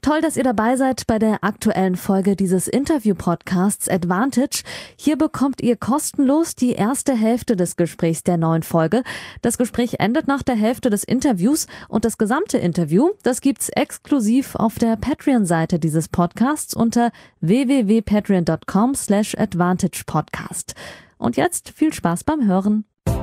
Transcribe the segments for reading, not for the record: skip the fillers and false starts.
Toll, dass ihr dabei seid bei der aktuellen Folge dieses Interview-Podcasts Advantage. Hier bekommt ihr kostenlos die erste Hälfte des Gesprächs der neuen Folge. Das Gespräch endet nach der Hälfte des Interviews und das gesamte Interview, das gibt's exklusiv auf der Patreon-Seite dieses Podcasts unter www.patreon.com/advantagepodcast. Und jetzt viel Spaß beim Hören.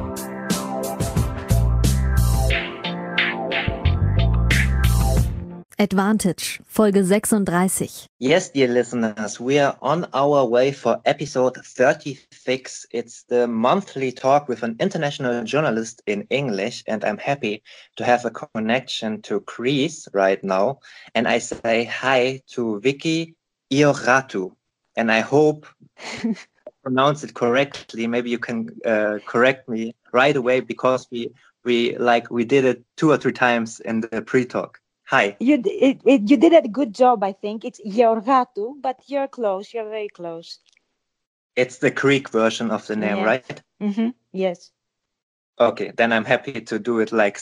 Advantage, Folge 36. Yes, dear listeners, we are on our way for episode 36. It's the monthly talk with an international journalist in English, and I'm happy to have a connection to Greece right now. And I say hi to Vicky Ioratou, and I hope I pronounce it correctly. Maybe you can correct me right away, because we did it 2 or 3 times in the pre-talk. Hi. You did a good job, I think. It's Ioratou, but you're close. You're very close. It's the Greek version of the name, right? Mm-hmm. Yes. Okay, then I'm happy to do it like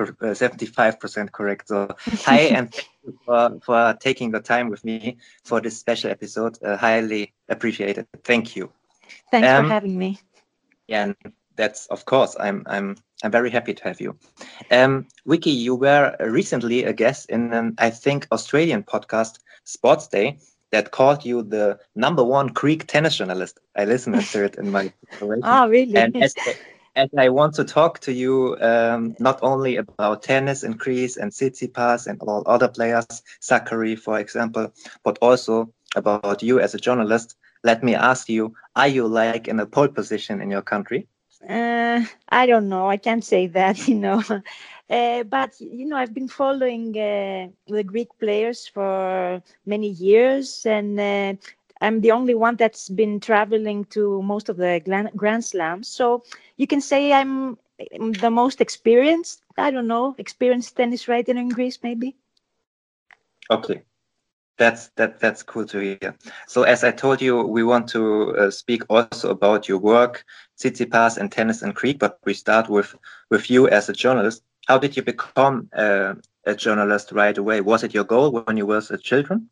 75% correct. So, hi, and thank you for taking the time with me for this special episode. Highly appreciated. Thank you. Thanks for having me. Yeah, and that's, of course, I'm very happy to have you. Vicky, you were recently a guest in an, I think, Australian podcast, Sports Day, that called you the #1 Greek tennis journalist. I listened to it in my preparation. Oh, really? And as I want to talk to you not only about tennis in Greece and Tsitsipas and all other players, Sakkari, for example, but also about you as a journalist, let me ask you, are you like in a pole position in your country? I don't know. I can't say that, But, I've been following the Greek players for many years, and I'm the only one that's been traveling to most of the Grand Slams. So you can say I'm the most experienced, experienced tennis writer in Greece, maybe. Okay. That's cool to hear. So as I told you, we want to speak also about your work, Tsitsipas and tennis in Greek, but we start with you as a journalist. How did you become a journalist right away? Was it your goal when you were a child?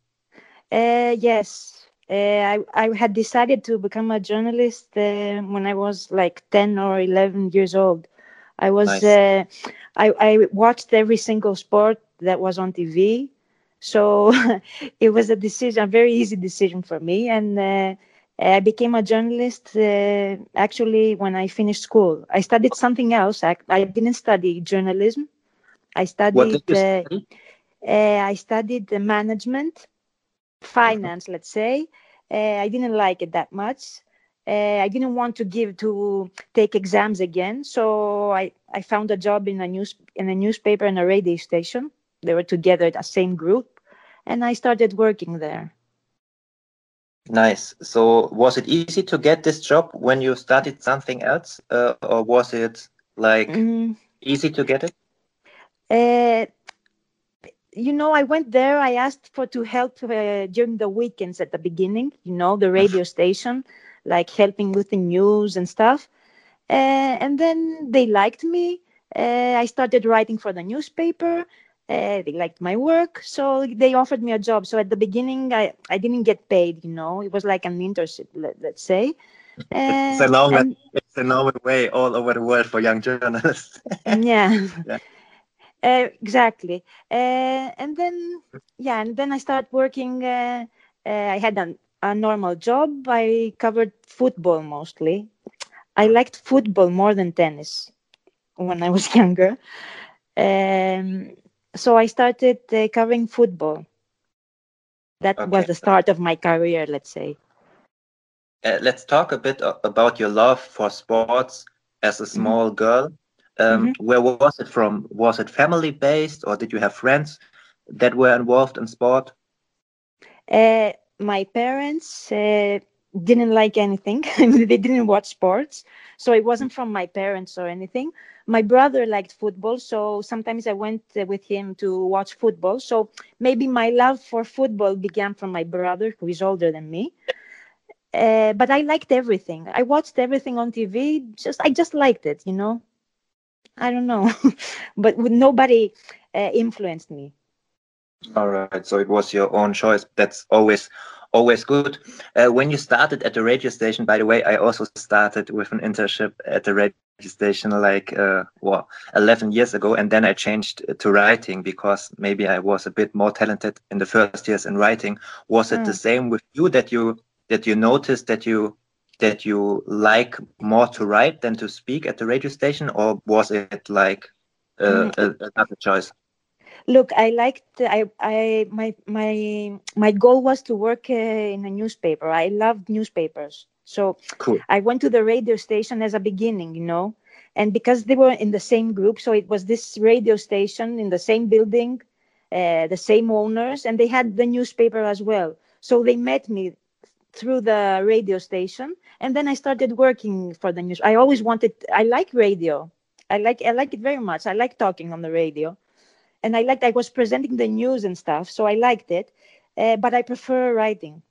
Yes. I had decided to become a journalist when I was like 10 or 11 years old. I was nice. I watched every single sport that was on TV. So it was a very easy decision for me. And I became a journalist actually when I finished school. I studied something else. I didn't study journalism. I studied, what did you study? I studied management, finance, let's say. I didn't like it that much. I didn't want to take exams again. So I found a job in a newspaper and a radio station. They were together, the same group, and I started working there. Nice. So was it easy to get this job when you started something else, or was it like easy to get it? I went there. I asked to help during the weekends at the beginning, the radio station, like helping with the news and stuff. And then they liked me. I started writing for the newspaper. They liked my work, so they offered me a job. So at the beginning, I didn't get paid, It was like an internship, let's say. It's a normal way all over the world for young journalists. Yeah. Exactly. And then I started working. I had a normal job. I covered football mostly. I liked football more than tennis when I was younger. So I started covering football. That was the start of my career, let's say. Let's talk a bit about your love for sports as a small girl. Where was it from? Was it family-based, or did you have friends that were involved in sport? My parents didn't like anything. They didn't watch sports. So it wasn't from my parents or anything. My brother liked football, so sometimes I went with him to watch football. So maybe my love for football began from my brother, who is older than me. But I liked everything. I watched everything on TV. I just liked it, I don't know. But nobody influenced me. All right, so it was your own choice. That's always good. When you started at the radio station, by the way, I also started with an internship at the radio station like 11 years ago, and then I changed to writing because maybe I was a bit more talented in the first years in writing. Was it the same with you that you noticed that you like more to write than to speak at the radio station, or was it like another choice? Look, I liked. My goal was to work in a newspaper. I loved newspapers, so Cool. I went to the radio station as a beginning, and because they were in the same group, so it was this radio station in the same building, the same owners, and they had the newspaper as well. So they met me through the radio station, and then I started working for the news. I always wanted. I like radio. I like it very much. I like talking on the radio. And I was presenting the news and stuff, so I liked it. But I prefer writing.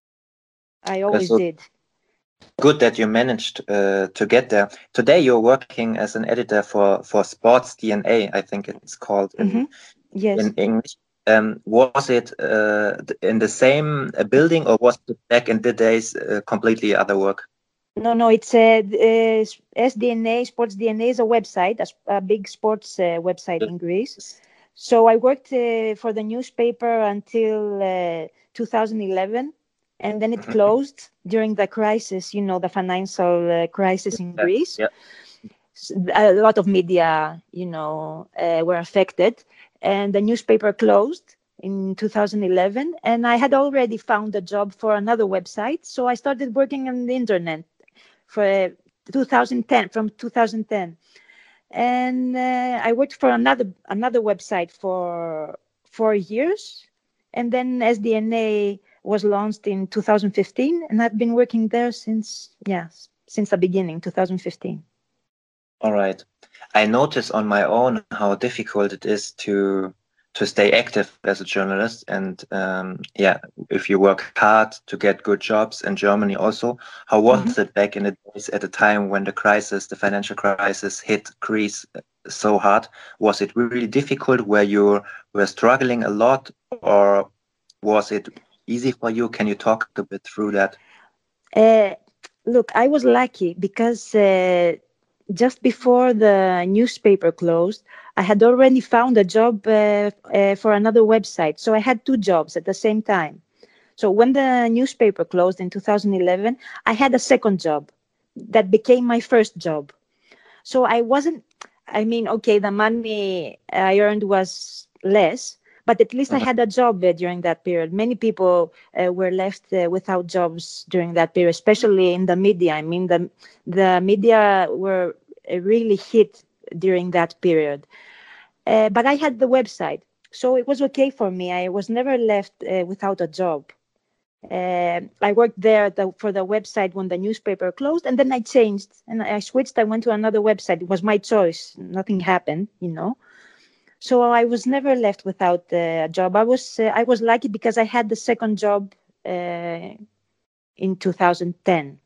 I always did. Good that you managed to get there. Today you're working as an editor for Sports DNA, I think it's called in English. Was it in the same building, or was it back in the days completely other work? No, it's SDNA, Sports DNA is a website, a big sports website in Greece. So I worked for the newspaper until 2011, and then it closed during the crisis, the financial crisis in Greece. Yeah. A lot of media, were affected, and the newspaper closed in 2011. And I had already found a job for another website, so I started working on the internet for 2010, from 2010. And I worked for another website for 4 years, and then SDNA was launched in 2015, and I've been working there since the beginning, 2015. All right. I notice on my own how difficult it is to stay active as a journalist, and if you work hard to get good jobs in Germany also. How was it back in the days at the time when the financial crisis hit Greece so hard? Was it really difficult where you were struggling a lot, or was it easy for you? Can you talk a bit through that? Look, I was lucky because just before the newspaper closed, I had already found a job for another website. So I had 2 jobs at the same time. So when the newspaper closed in 2011, I had a second job that became my first job. So the money I earned was less, but at least I had a job during that period. Many people were left without jobs during that period, especially in the media. The media were really hit during that period. But I had the website, so it was okay for me. I was never left without a job. I worked there for the website when the newspaper closed, and then I changed and I switched. I went to another website. It was my choice. Nothing happened, So I was never left without a job. I was lucky because I had the second job in 2010.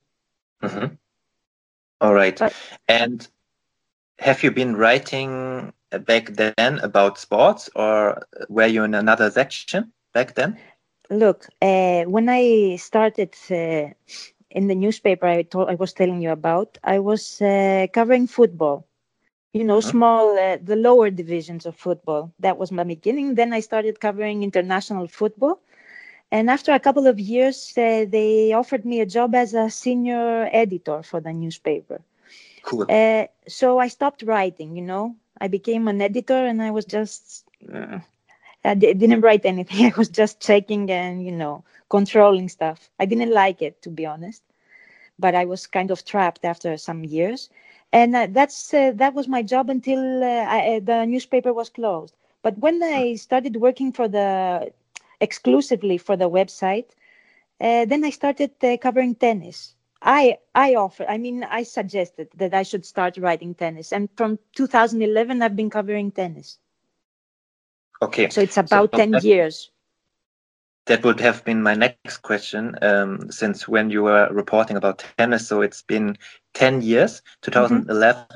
All right. And have you been writing back then about sports, or were you in another section back then? Look, when I started in the newspaper I was telling you about, I was covering football. Small, the lower divisions of football. That was my beginning. Then I started covering international football. And after a couple of years, they offered me a job as a senior editor for the newspaper. Cool. So I stopped writing, I became an editor, and I was just, I didn't write anything. I was just checking and, controlling stuff. I didn't like it, to be honest, but I was kind of trapped after some years. And that was my job until the newspaper was closed. But when I started working exclusively for the website, then I started covering tennis. I suggested that I should start writing tennis. And from 2011, I've been covering tennis. Okay. So it's about 10 years. That would have been my next question, since when you were reporting about tennis. So it's been 10 years, 2011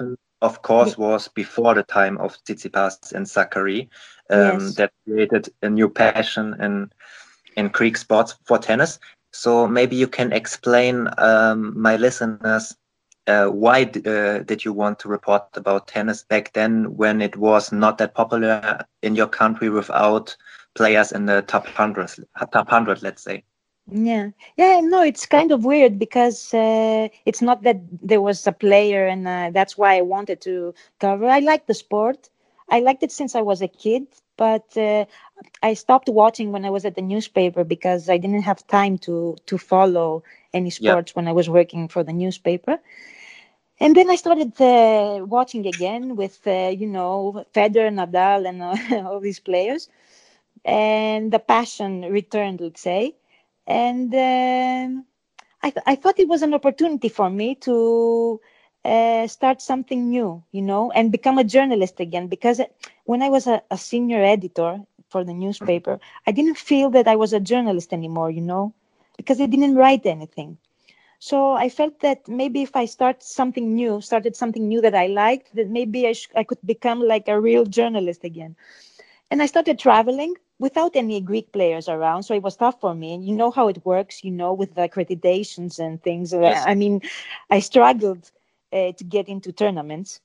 of course, was before the time of Tsitsipas and Sakkari, that created a new passion in Greek sports for tennis. So maybe you can explain my listeners why did you want to report about tennis back then when it was not that popular in your country without players in the top 100, let's say. Yeah. No, it's kind of weird because it's not that there was a player and that's why I wanted to cover. I like the sport. I liked it since I was a kid, but I stopped watching when I was at the newspaper because I didn't have time to follow any sports when I was working for the newspaper. And then I started watching again with, Federer, Nadal, and all these players. And the passion returned, let's say. And I thought it was an opportunity for me to start something new, and become a journalist again. Because when I was a senior editor for the newspaper, I didn't feel that I was a journalist anymore, because I didn't write anything. So I felt that maybe if I started something new that I liked, that maybe I could become like a real journalist again. And I started traveling without any Greek players around. So it was tough for me. And you know how it works, with the accreditations and things. Yes. I mean, I struggled to get into tournaments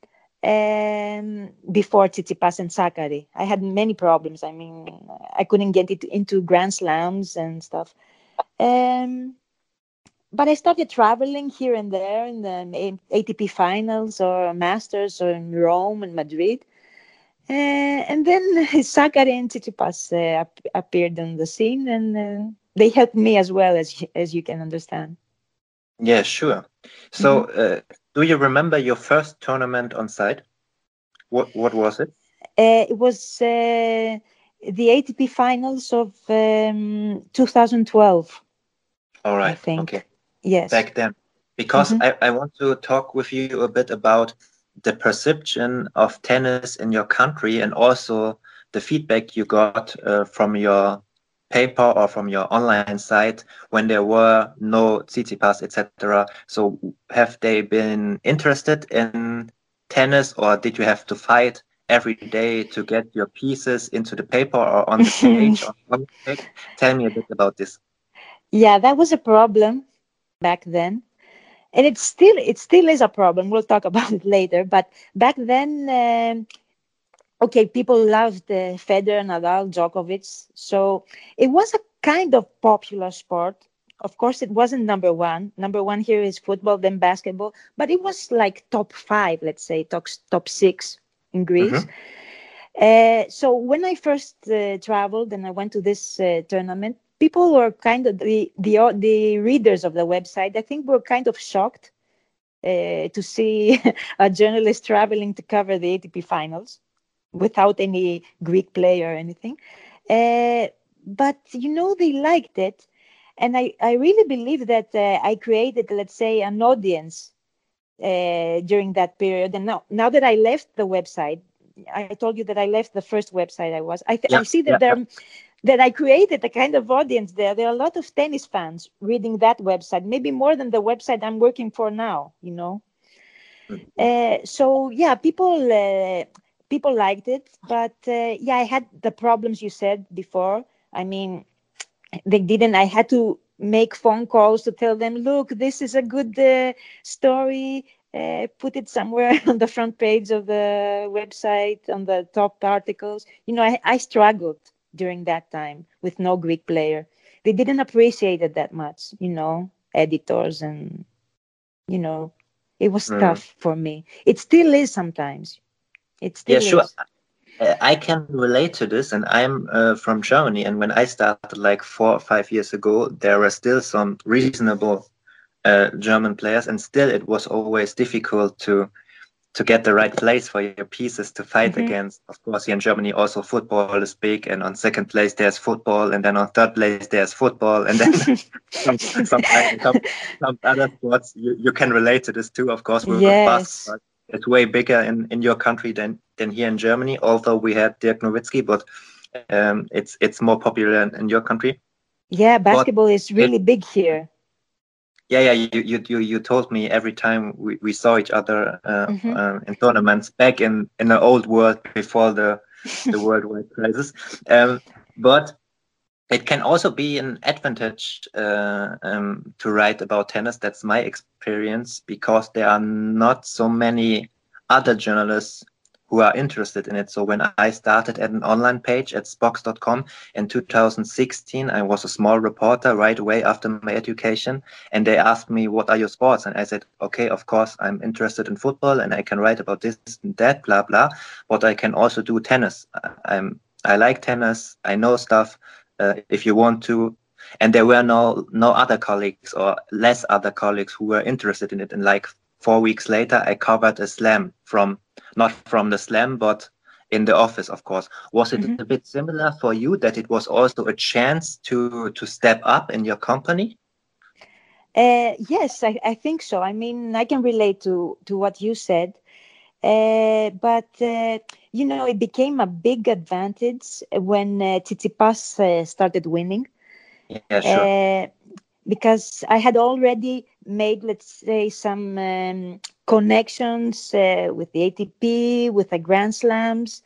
before Tsitsipas and Sakkari. I had many problems. I mean, I couldn't get into Grand Slams and stuff. But I started traveling here and there in the ATP finals or Masters or in Rome and Madrid. And then Sakkari and Tsitsipas appeared on the scene, and they helped me as well, as you can understand. Yeah, sure. So, do you remember your first tournament on site? What was it? It was the ATP finals of 2012. All right. I think. Okay. Yes. Back then, because I want to talk with you a bit about the perception of tennis in your country and also the feedback you got from your paper or from your online site when there were no Tsitsipas, etc. So have they been interested in tennis, or did you have to fight every day to get your pieces into the paper or on the page? Tell me a bit about this. Yeah, that was a problem back then. And it still is a problem. We'll talk about it later. But back then, people loved Federer, Nadal, Djokovic. So it was a kind of popular sport. Of course, it wasn't number one. Number one here is football, then basketball. But it was like top 5, let's say, top 6 in Greece. So when I first traveled and I went to this tournament, people were kind of the readers of the website. I think were kind of shocked to see a journalist traveling to cover the ATP finals without any Greek player or anything. But they liked it, and I really believe that I created, let's say, an audience during that period. And now that I left the website, I told you that I left the first website I was. I see that that I created a kind of audience there. There are a lot of tennis fans reading that website, maybe more than the website I'm working for now, So, yeah, people liked it. But, I had the problems you said before. I mean, they didn't. I had to make phone calls to tell them, look, this is a good story. Put it somewhere on the front page of the website, on the top articles. I struggled during that time with no Greek player. They didn't appreciate it that much, editors, and, it was tough for me. It still is sometimes. It still is. Sure. I can relate to this, and I'm from Germany. And when I started like 4 or 5 years ago, there were still some reasonable German players, and still it was always difficult to get the right place for your pieces to fight against. Of course, here in Germany, also football is big, and on second place there's football, and then on third place there's football, and then some other sports. You can relate to this too, of course, with basketball. It's way bigger in your country than here in Germany, although we had Dirk Nowitzki, but it's more popular in your country. Yeah, basketball is really big here. Yeah, you told me every time we saw each other Mm-hmm. in tournaments back in the old world before the worldwide crisis. But it can also be an advantage to write about tennis. That's my experience, because there are not so many other journalists who are interested in it. So when I started at an online page at Spox.com in 2016, I was a small reporter right away after my education. And they asked me, what are your sports? And I said, okay, of course, I'm interested in football and I can write about this and that, blah, blah. But I can also do tennis. I like tennis. I know stuff. If you want to. And there were no other colleagues or less other colleagues who were interested in it. And like 4 weeks later, I covered a slam not from the slam, but in the office, of course. Was it Mm-hmm. a bit similar for you, that it was also a chance to step up in your company? Yes, I think so. I mean, I can relate to what you said. But it became a big advantage when Tsitsipas started winning, Yeah, sure. uh, because I had already made, let's say, some connections with the ATP, with the Grand Slams,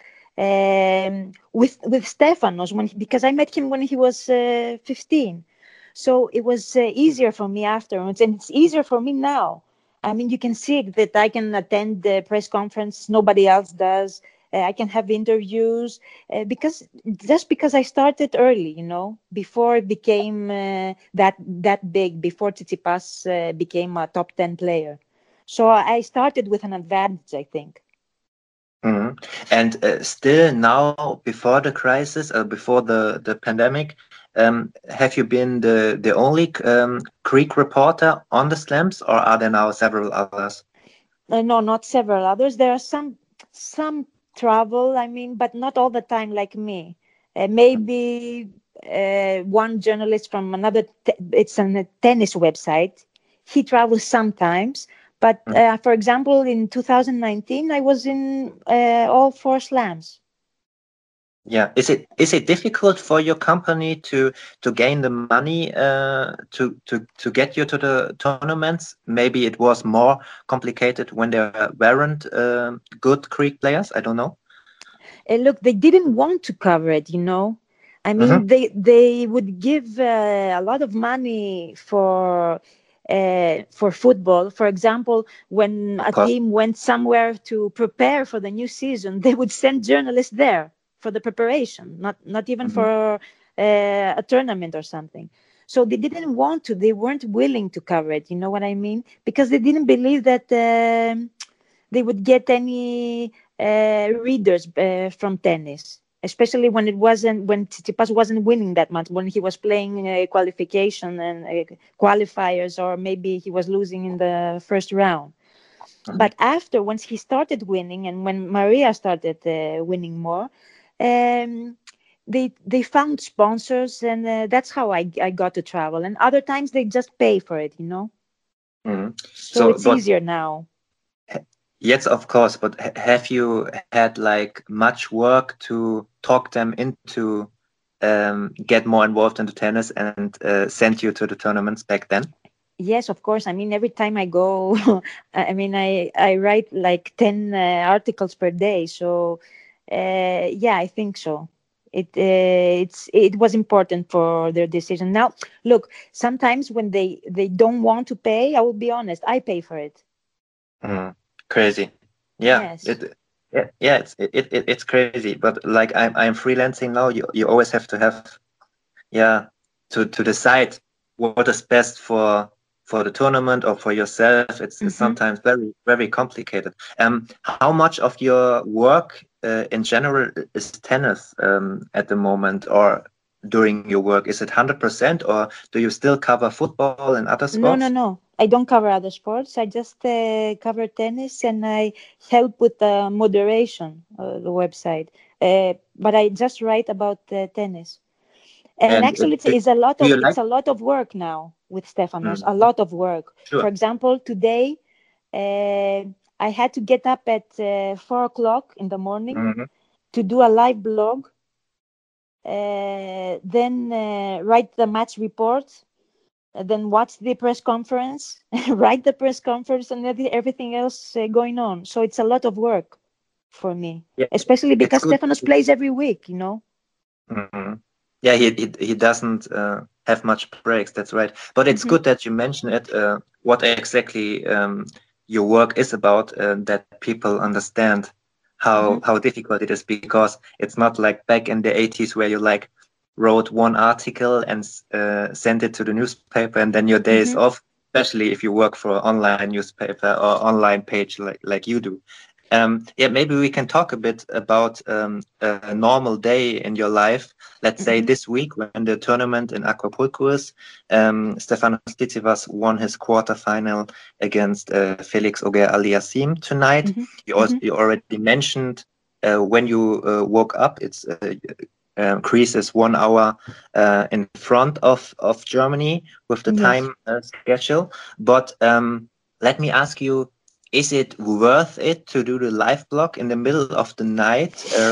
with Stefanos because I met him when he was 15. So it was easier for me afterwards, and it's easier for me now. I mean, you can see that I can attend the press conference. Nobody else does. I can have interviews because I started early, before it became that big, before Tsitsipas became a top 10 player. So I started with an advantage, I think. Mhm. And still now, before the crisis, before the pandemic, have you been the only Greek reporter on the slams, or are there now several others? No, not several others. There are some travel, I mean, but not all the time like me. Maybe one journalist from another, it's on a tennis website. He travels sometimes. But Mhm. for example, in 2019, I was in all four slams. Yeah. Is it difficult for your company to gain the money to get you to the tournaments? Maybe it was more complicated when there weren't good Greek players. I don't know. Look, they didn't want to cover it. I Hmm. mean, they would give a lot of money for football. For example, when Of a course. team went somewhere to prepare for the new season, they would send journalists there for the preparation, not even Hmm. for a tournament or something. So they didn't want to. They weren't willing to cover it. You know what I mean? Because they didn't believe that they would get any readers from tennis, especially when Tsitsipas wasn't winning that much, when he was playing qualification and qualifiers, or maybe he was losing in the first round. Hmm. But after, once he started winning, and when Maria started winning more, um, they found sponsors, and that's how I got to travel. And other times they just pay for it. Hmm. So So, it's but easier now. yes, of course, but have you had like much work to talk them into get more involved into tennis and send you to the tournaments back then? Yes, of course. I mean, every time I go, I mean, I write like 10 articles per day. So, yeah, I think so. It was important for their decision. Now, look, sometimes when they don't want to pay, I will be honest, I pay for it. Mm, crazy. Yeah, Yes. it's crazy. But like I'm freelancing now. You always have to have, yeah, to decide what is best for the tournament or for yourself. It's Mm-hmm. sometimes very complicated. How much of your work in general is tennis at the moment, or during your work? Is it 100%, or do you still cover football and other No, no, sports? no. I don't cover other sports. I just cover tennis, and I help with the moderation of the website. But I just write about tennis. And And actually, it's a lot do of you like? work now with Stefanos. Mm, A lot of work. For sure. example, today uh, I had to get up at 4 o'clock in the morning Hmm. to do a live blog, then write the match report, then watch the press conference, write the press conference, and everything else going on. So it's a lot of work for me, especially because Stefanos plays every week, Mm-hmm. Yeah, he doesn't have much breaks. That's right. But it's good that you mention it. What exactly your work is about, that people understand how difficult it is, because it's not like back in the 80s where you like wrote one article and sent it to the newspaper and then your day is off. Especially if you work for an online newspaper or online page like you do. Maybe we can talk a bit about a normal day in your life. Let's say this week when the tournament in Acapulco is, Stefanos Tsitsipas won his quarterfinal against Felix Auger-Aliassime tonight. You already mentioned when you woke up, it's Greece is 1 hour in front of Germany with the time schedule. But let me ask you, is it worth it to do the live blog in the middle of the night?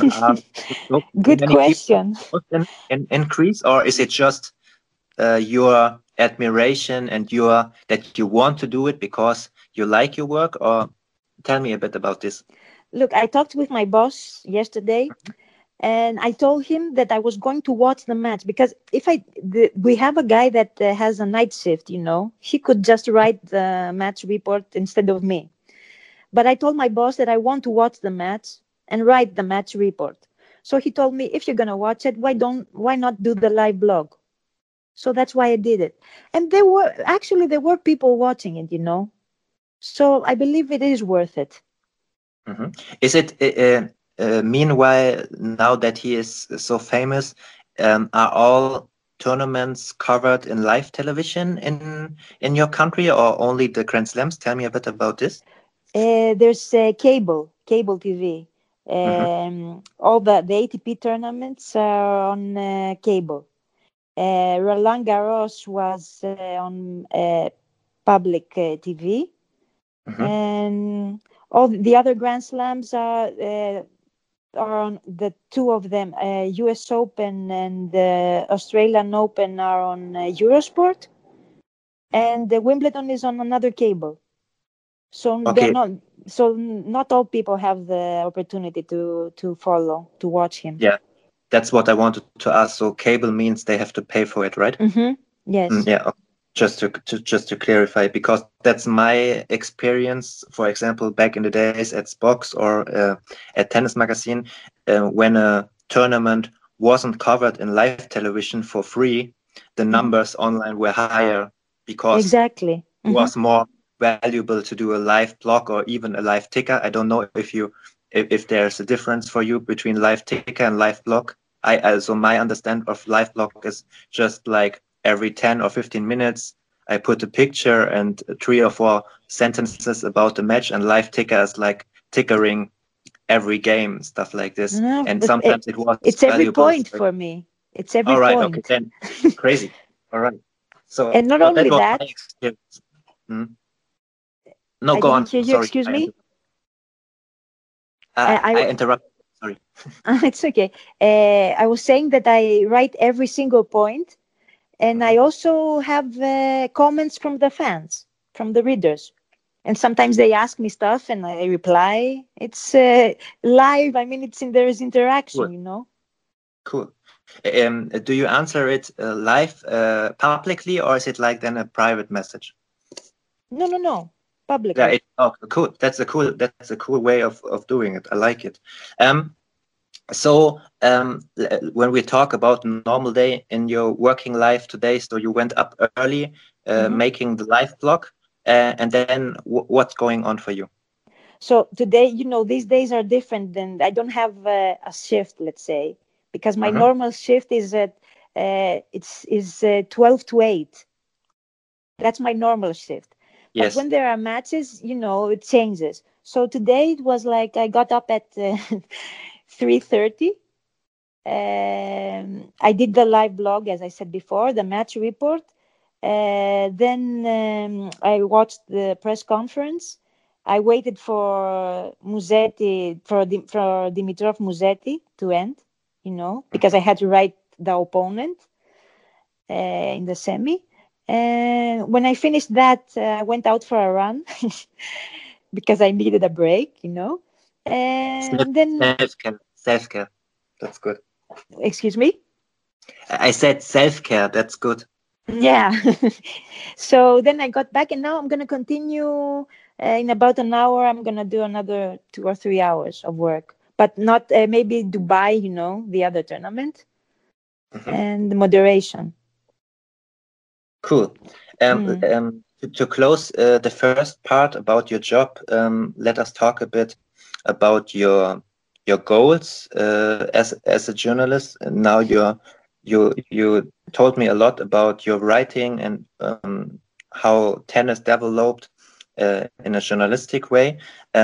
Good question. In Greece, or is it just your admiration and that you want to do it because you like your work? Or tell me a bit about this. Look, I talked with my boss yesterday, and I told him that I was going to watch the match, because we have a guy that has a night shift, he could just write the match report instead of me. But I told my boss that I want to watch the match and write the match report. So he told me, if you're going to watch it, why not do the live blog? So that's why I did it. And there were people watching it, So I believe it is worth it. Is it, meanwhile, now that he is so famous, are all tournaments covered in live television in your country, or only the Grand Slams? Tell me a bit about this. There's cable TV. All the ATP tournaments are on cable. Roland Garros was on public TV, and all the other Grand Slams are on, the two of them, US Open and the Australian Open, are on Eurosport, and the Wimbledon is on another cable. So not all people have the opportunity to watch him. Yeah, that's what I wanted to ask. So cable means they have to pay for it, right? Yes. Yeah. Just to clarify, because that's my experience. For example, back in the days at Spox or at Tennis Magazine, when a tournament wasn't covered in live television for free, the numbers online were higher, because it was more valuable to do a live blog or even a live ticker. I don't know if there's a difference for you between live ticker and live blog. So my understanding of live blog is just like every 10 or 15 minutes, I put a picture and 3 or 4 sentences about the match, and live ticker is like tickering every game, stuff like this. No, and sometimes it's every point for me. It's every all right, point. okay, then crazy. All right. So, and not only that. No, go on. Hear you. Sorry, excuse me. I interrupted. Sorry. It's okay. I was saying that I write every single point. And I also have comments from the fans, from the readers. And sometimes they ask me stuff and I reply. It's live. I mean, there is interaction, Cool. Cool. Do you answer it live publicly, or is it like then a private message? No. Publicly. Yeah. Cool. That's a cool way of doing it. I like it. So when we talk about normal day in your working life today, so you went up early making the live blog, and then what's going on for you? So today, these days are different than, I don't have a shift, let's say, because my normal shift is at 12 to 8. That's my normal shift. Yes. But when there are matches, it changes. So today it was like I got up at 3:30. I did the live blog, as I said before, the match report. Then I watched the press conference. I waited for Musetti, for Dimitrov Musetti to end, because I had to write the opponent in the semi. And when I finished that, I went out for a run because I needed a break, And then, Self-care. Self-care. That's good. excuse me? I said self-care. That's good. Yeah. So then I got back, and now I'm going to continue. In about an hour, I'm going to do another 2 or 3 hours of work, but not maybe Dubai, the other tournament, and moderation. Cool. To close the first part about your job, let us talk a bit about your goals as a journalist. And now you told me a lot about your writing and how tennis developed in a journalistic way.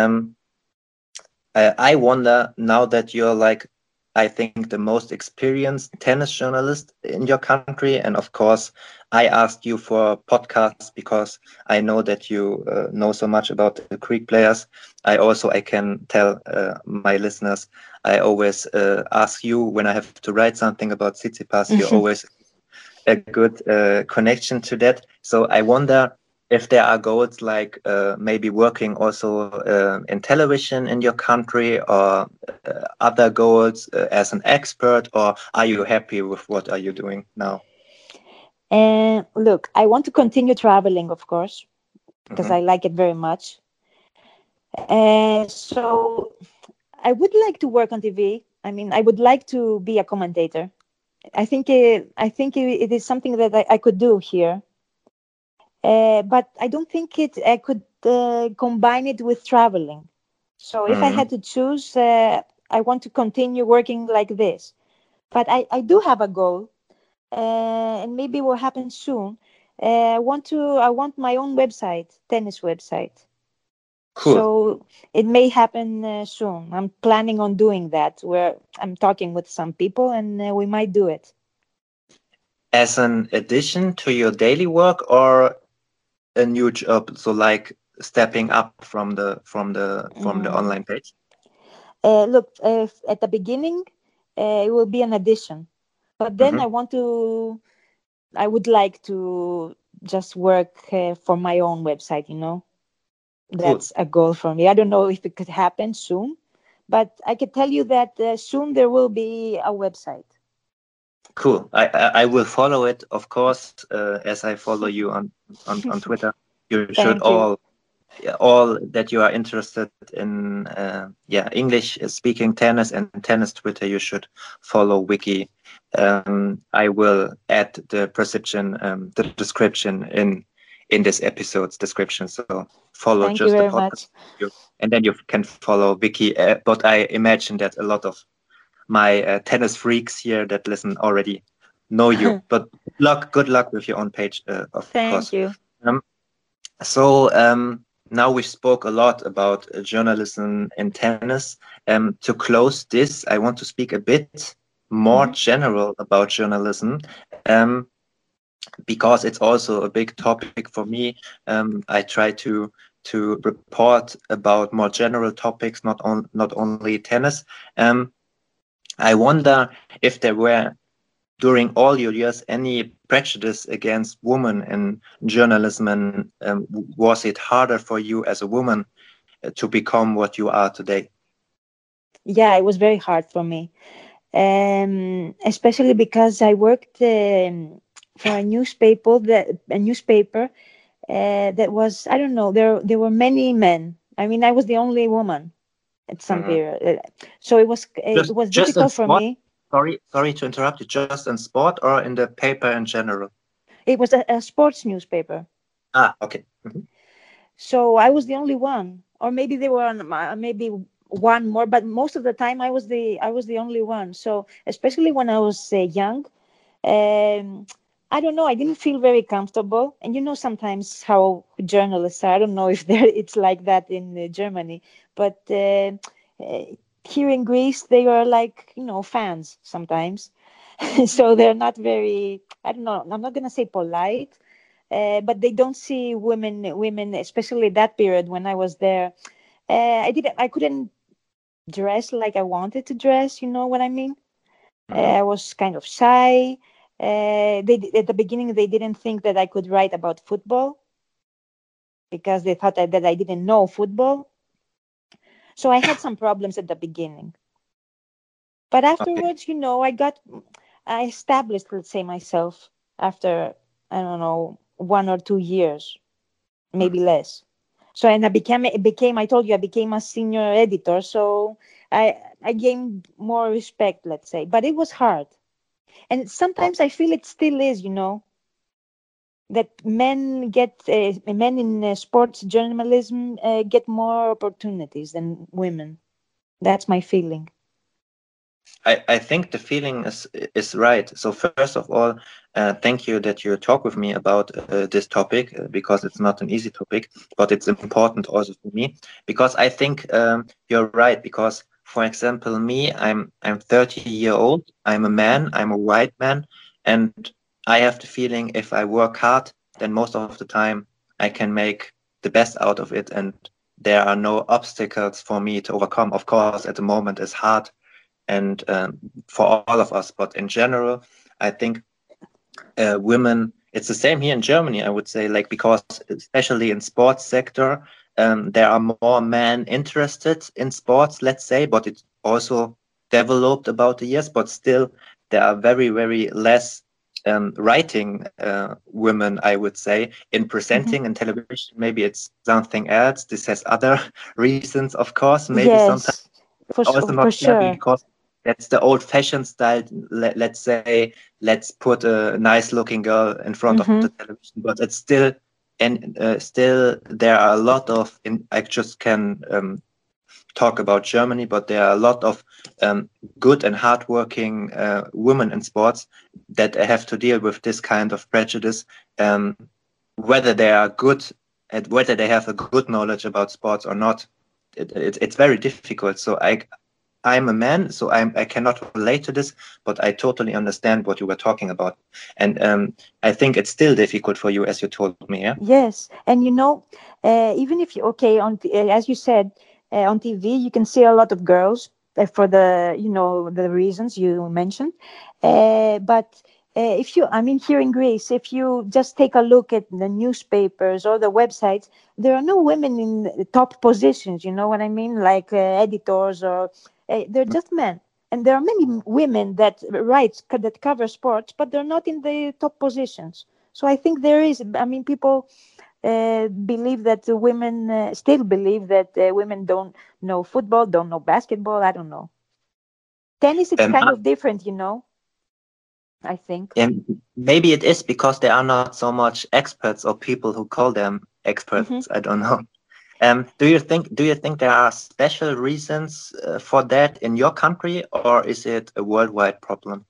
I wonder, now that you're like, I think, the most experienced tennis journalist in your country, and of course I asked you for podcasts because I know that you know so much about the Greek players. I can tell my listeners, I always ask you when I have to write something about Tsitsipas. You're always a good connection to that. So I wonder if there are goals like maybe working also in television in your country, or other goals as an expert, or are you happy with what are you doing now? And look, I want to continue traveling, of course, because I like it very much. So I would like to work on TV. I mean, I would like to be a commentator. I think it is something that I could do here. But I don't think I could combine it with traveling. So if I had to choose, I want to continue working like this. But I do have a goal, and maybe it will happen soon. I want my own website, tennis website. Cool. So it may happen soon. I'm planning on doing that, where I'm talking with some people, and we might do it. As an addition to your daily work, or a new job, so like stepping up from the online page? Look, at the beginning, it will be an addition, but then I would like to just work for my own website. That's a goal for me. I don't know if it could happen soon, but I can tell you that soon there will be a website. Cool. I will follow it, of course, as I follow you on Twitter. You should all that you are interested in English speaking tennis and tennis Twitter, you should follow Vicky. I will add the description in this episode's description. So follow Thank just you the very podcast, much. and then you can follow Vicky. But I imagine that a lot of my tennis freaks here that listen already know you. But good luck with your own page, of course. Thank you. So now we spoke a lot about journalism in tennis. To close this, I want to speak a bit more general about journalism, because it's also a big topic for me. I try to report about more general topics, not only tennis. I wonder if there were, during all your years, any prejudice against women in journalism, and was it harder for you as a woman to become what you are today? Yeah, it was very hard for me, especially because I worked for a newspaper that was, I don't know, there were many men. I mean, I was the only woman at some period, so it was difficult for me. Sorry to interrupt you. Just in sport or in the paper in general? It was a sports newspaper. Okay. So I was the only one, or maybe there were maybe one more, but most of the time I was the only one. So especially when I was young, I don't know, I didn't feel very comfortable. And sometimes how journalists are, I don't know if it's like that in Germany, but here in Greece they are like fans sometimes. So they're not very, I don't know, I'm not gonna say polite, but they don't see women, especially that period when I was there. I couldn't dress like I wanted to dress. You know what I mean? I was kind of shy. at the beginning they didn't think that I could write about football because they thought that I didn't know football. So I had some problems at the beginning. But afterwards, I established, let's say, myself after, I don't know, 1 or 2 years, maybe less. So, and I became, I told you, I became a senior editor. So I gained more respect, let's say, but it was hard. And sometimes I feel it still is, that men in sports journalism get more opportunities than women. That's my feeling. I think the feeling is right. So first of all, thank you that you talk with me about this topic because it's not an easy topic, but it's important also for me because I think you're right. Because for example, me, I'm 30-year old. I'm a man. I'm a white man, and I have the feeling if I work hard, then most of the time I can make the best out of it, and there are no obstacles for me to overcome. Of course, at the moment it's hard. And for all of us, but in general, I think women, it's the same here in Germany, I would say, like, because especially in sports sector, there are more men interested in sports, let's say, but it's also developed about the years, but still there are very, very less writing women, I would say, in presenting in television. Maybe it's something else. This has other reasons, of course, maybe sometimes. For sure. Because that's the old-fashioned style. Let's say, let's put a nice-looking girl in front of the television, but it's still, and still there are a lot of. I just can talk about Germany, but there are a lot of good and hardworking women in sports that have to deal with this kind of prejudice, whether they are good and whether they have a good knowledge about sports or not. It's very difficult. So I'm a man, so I cannot relate to this, but I totally understand what you were talking about. And I think it's still difficult for you, as you told me. Yeah? Yes. And even if as you said, on TV, you can see a lot of girls for the reasons you mentioned. But here in Greece, if you just take a look at the newspapers or the websites, there are no women in the top positions. You know what I mean? Like editors or they're just men. And there are many women that cover sports, but they're not in the top positions. So I think there is, people believe that women still believe that women don't know football, don't know basketball. I don't know. Tennis, it's kind of different, I think. And maybe it is because there are not so much experts or people who call them experts. I don't know. Do you think there are special reasons for that in your country, or is it a worldwide problem?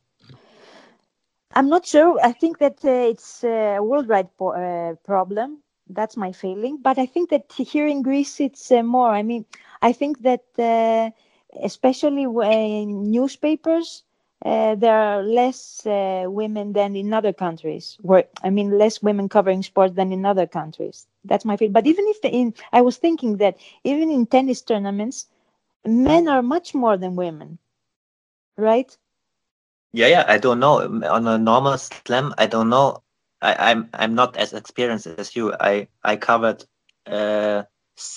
I'm not sure. I think that it's a worldwide problem. That's my feeling. But I think that here in Greece, it's more. I think that especially in newspapers, there are less women than in other countries. Less women covering sports than in other countries. That's my feeling. But even if I was thinking that even in tennis tournaments, men are much more than women, right? Yeah. I don't know. On a normal slam, I don't know. I'm not as experienced as you. I covered 5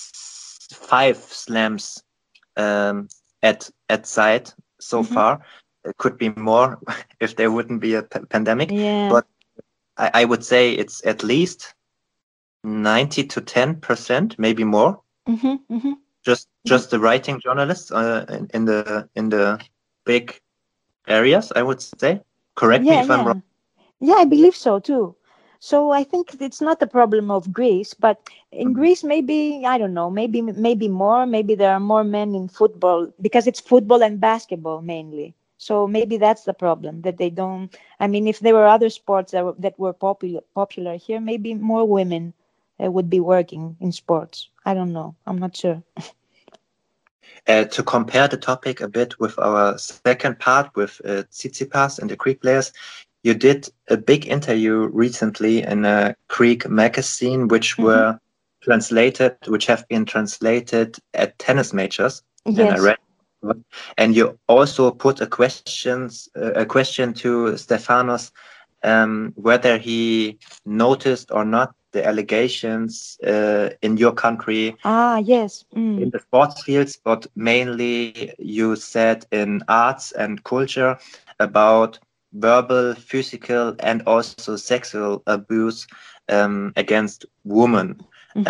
slams at site so far. It could be more if there wouldn't be a pandemic. Yeah. But I would say it's at least 90 to 10%, maybe more. Just the writing journalists in the big areas, I would say. Correct me if I'm wrong. Yeah, I believe so too. So I think it's not a problem of Greece, but in Greece, maybe, I don't know, maybe more, maybe there are more men in football because it's football and basketball mainly. So maybe that's the problem, that they don't, if there were other sports that were popular here, maybe more women would be working in sports. I don't know. I'm not sure. To compare the topic a bit with our second part with Tsitsipas and the Greek players, you did a big interview recently in a Greek magazine, which have been translated at tennis majors. Yes. And I read And you also put a question to Stefanos, whether he noticed or not the allegations in your country. Yes. In the sports fields, but mainly you said in arts and culture about verbal, physical, and also sexual abuse against women.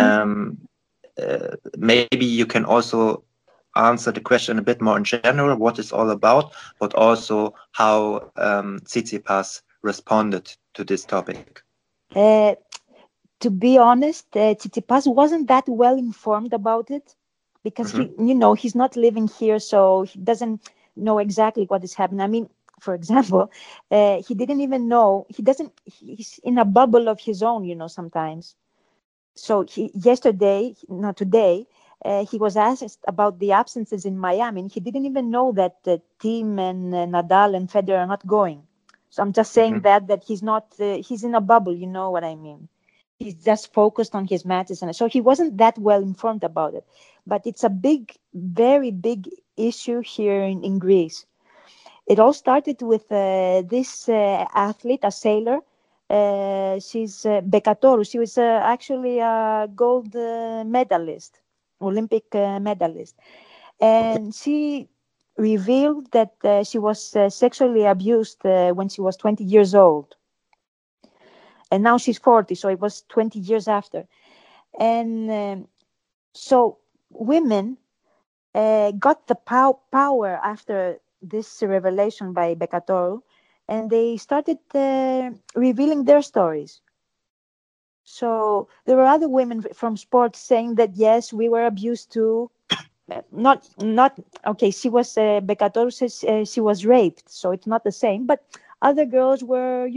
Maybe you can also answer the question a bit more in general, what it's all about, but also how Tsitsipas responded to this topic. To be honest, Tsitsipas wasn't that well informed about it because he's not living here, so he doesn't know exactly what is happening. I mean, for example, he didn't even know. He's in a bubble of his own, sometimes. So today, he was asked about the absences in Miami, and he didn't even know that the team and Nadal and Federer are not going. So I'm just saying that he's not. He's in a bubble. You know what I mean? He's just focused on his matches, and so he wasn't that well informed about it. But it's a very big issue here in Greece. It all started with this athlete, a sailor. She's Bekatoru. She was actually a gold medalist, Olympic medalist. And she revealed that she was sexually abused when she was 20 years old. And now she's 40, so it was 20 years after. And so women got the power after this revelation by Bekatoru, and they started revealing their stories. So there were other women from sports saying that, yes, we were abused too. Not okay. She was Bekatoru says she was raped, so it's not the same. But other girls were,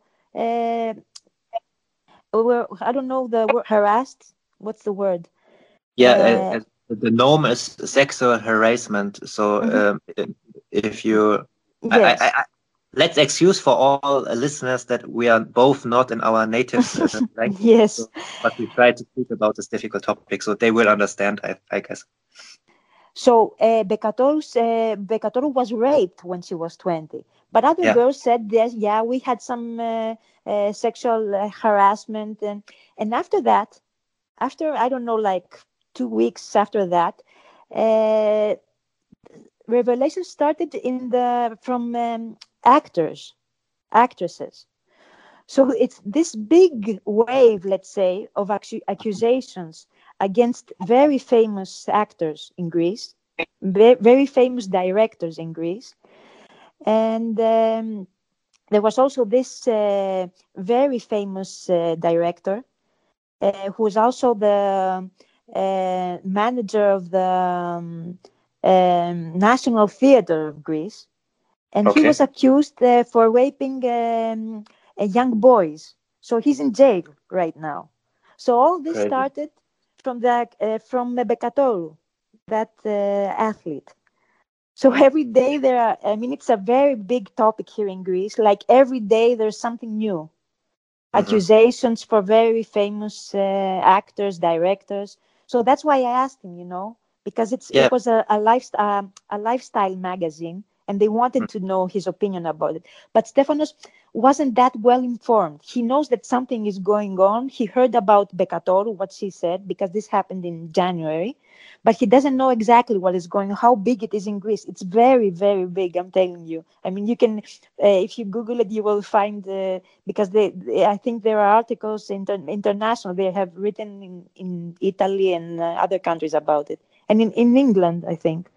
were, I don't know the word, harassed. What's the word? Yeah, the norm is sexual harassment. So if you, yes. let's excuse for all listeners that we are both not in our native language. Yes. So, but we try to speak about this difficult topic, so they will understand, I guess. So Bekatoru was raped when she was 20. But other girls said, yes, we had some sexual harassment. And after that, I don't know, like 2 weeks after that, revelations started from actresses. So it's this big wave, let's say, of accusations against very famous actors in Greece, very famous directors in Greece. And there was also this very famous director who was also the manager of the National Theatre of Greece. And he was accused for raping young boys. So he's in jail right now. So all this started from Bekatoru, that athlete. So every day it's a very big topic here in Greece. Like every day there's something new. Accusations for very famous actors, directors. So that's why I asked him, because it was a lifestyle magazine, and they wanted to know his opinion about it. But Stefanos wasn't that well informed. He knows that something is going on. He heard about Bekatoru, what she said, because this happened in January. But he doesn't know exactly what is going on, how big it is in Greece. It's very, very big, I'm telling you. I mean, you can, if you Google it, you will find, because I think there are articles international. They have written in Italy and other countries about it. And in England, I think.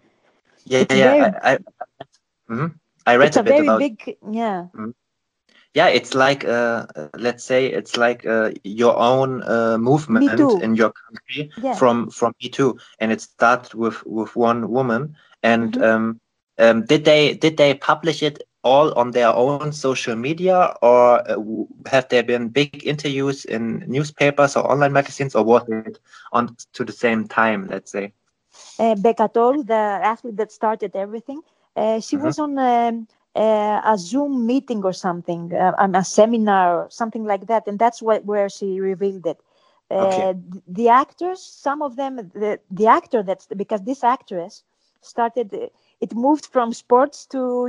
I read a bit very about big, Yeah, it's like let's say it's like your own movement in your country from Me Too, and it started with one woman. And did they publish it all on their own social media, or have there been big interviews in newspapers or online magazines, or was it on to the same time? Let's say Bekatoru, the athlete that started everything, she was on a Zoom meeting or something, a seminar or something like that, and that's where she revealed it. The actors, some of them, the actor because this actress started it moved from sports to